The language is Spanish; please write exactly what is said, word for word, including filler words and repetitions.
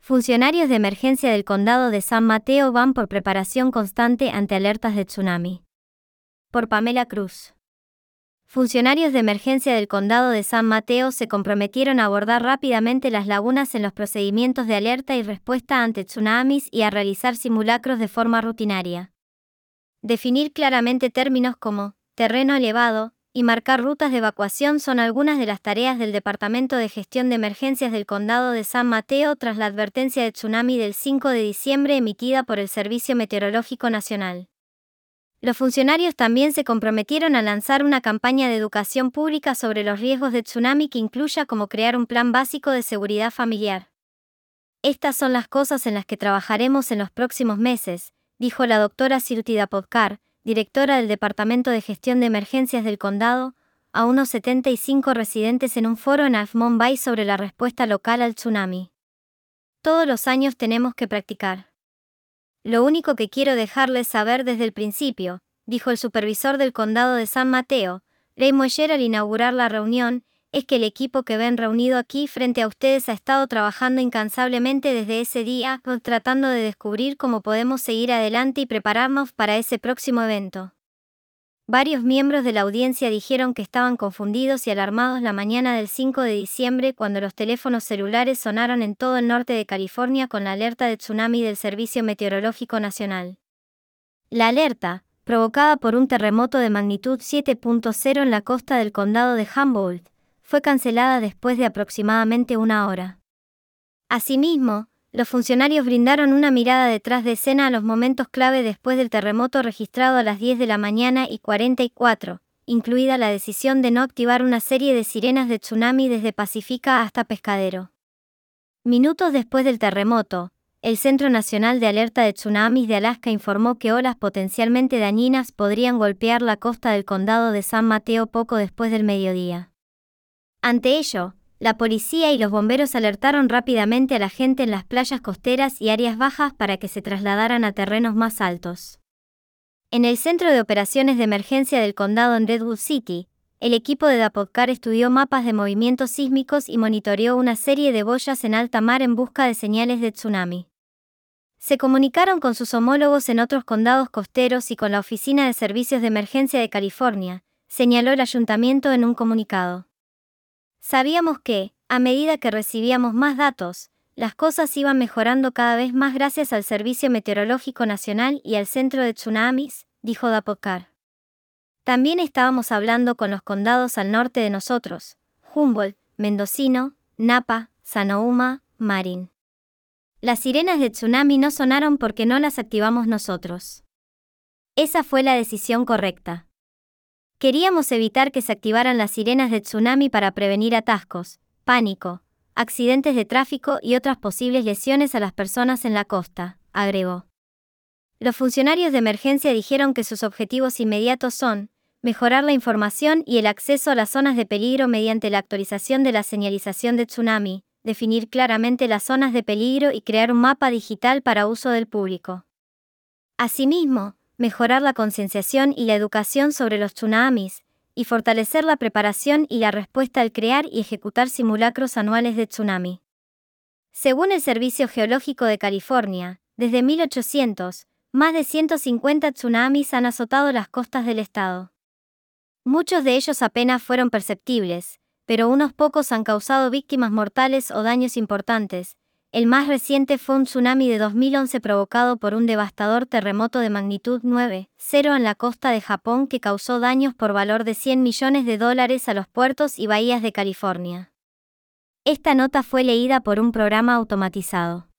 Funcionarios de emergencia del condado de San Mateo van por preparación constante ante alertas de tsunami. Por Pamela Cruz. Funcionarios de emergencia del condado de San Mateo se comprometieron a abordar rápidamente las lagunas en los procedimientos de alerta y respuesta ante tsunamis y a realizar simulacros de forma rutinaria. Definir claramente términos como terreno elevado y marcar rutas de evacuación son algunas de las tareas del Departamento de Gestión de Emergencias del Condado de San Mateo tras la advertencia de tsunami del cinco de diciembre emitida por el Servicio Meteorológico Nacional. Los funcionarios también se comprometieron a lanzar una campaña de educación pública sobre los riesgos de tsunami que incluya como crear un plan básico de seguridad familiar. Estas son las cosas en las que trabajaremos en los próximos meses, dijo la doctora Siruti Dapodkar, directora del Departamento de Gestión de Emergencias del Condado, a unos setenta y cinco residentes en un foro en Half Moon Bay sobre la respuesta local al tsunami. Todos los años tenemos que practicar. Lo único que quiero dejarles saber desde el principio, dijo el supervisor del Condado de San Mateo, Ray Moyer al inaugurar la reunión, es que el equipo que ven reunido aquí frente a ustedes ha estado trabajando incansablemente desde ese día, tratando de descubrir cómo podemos seguir adelante y prepararnos para ese próximo evento. Varios miembros de la audiencia dijeron que estaban confundidos y alarmados la mañana del cinco de diciembre cuando los teléfonos celulares sonaron en todo el norte de California con la alerta de tsunami del Servicio Meteorológico Nacional. La alerta, provocada por un terremoto de magnitud siete punto cero en la costa del condado de Humboldt, fue cancelada después de aproximadamente una hora. Asimismo, los funcionarios brindaron una mirada detrás de escena a los momentos clave después del terremoto registrado a las diez de la mañana y cuarenta y cuatro, incluida la decisión de no activar una serie de sirenas de tsunami desde Pacifica hasta Pescadero. Minutos después del terremoto, el Centro Nacional de Alerta de Tsunamis de Alaska informó que olas potencialmente dañinas podrían golpear la costa del condado de San Mateo poco después del mediodía. Ante ello, la policía y los bomberos alertaron rápidamente a la gente en las playas costeras y áreas bajas para que se trasladaran a terrenos más altos. En el Centro de Operaciones de Emergencia del condado en Redwood City, el equipo de Dapodkar estudió mapas de movimientos sísmicos y monitoreó una serie de boyas en alta mar en busca de señales de tsunami. Se comunicaron con sus homólogos en otros condados costeros y con la Oficina de Servicios de Emergencia de California, señaló el ayuntamiento en un comunicado. Sabíamos que, a medida que recibíamos más datos, las cosas iban mejorando cada vez más gracias al Servicio Meteorológico Nacional y al Centro de Tsunamis, dijo Dapodkar. También estábamos hablando con los condados al norte de nosotros, Humboldt, Mendocino, Napa, Sonoma, Marin. Las sirenas de tsunami no sonaron porque no las activamos nosotros. Esa fue la decisión correcta. Queríamos evitar que se activaran las sirenas de tsunami para prevenir atascos, pánico, accidentes de tráfico y otras posibles lesiones a las personas en la costa, agregó. Los funcionarios de emergencia dijeron que sus objetivos inmediatos son mejorar la información y el acceso a las zonas de peligro mediante la actualización de la señalización de tsunami, definir claramente las zonas de peligro y crear un mapa digital para uso del público. Asimismo, mejorar la concienciación y la educación sobre los tsunamis, y fortalecer la preparación y la respuesta al crear y ejecutar simulacros anuales de tsunami. Según el Servicio Geológico de California, desde mil ochocientos, más de ciento cincuenta tsunamis han azotado las costas del estado. Muchos de ellos apenas fueron perceptibles, pero unos pocos han causado víctimas mortales o daños importantes. El más reciente fue un tsunami de dos mil once provocado por un devastador terremoto de magnitud nueve punto cero en la costa de Japón que causó daños por valor de cien millones de dólares a los puertos y bahías de California. Esta nota fue leída por un programa automatizado.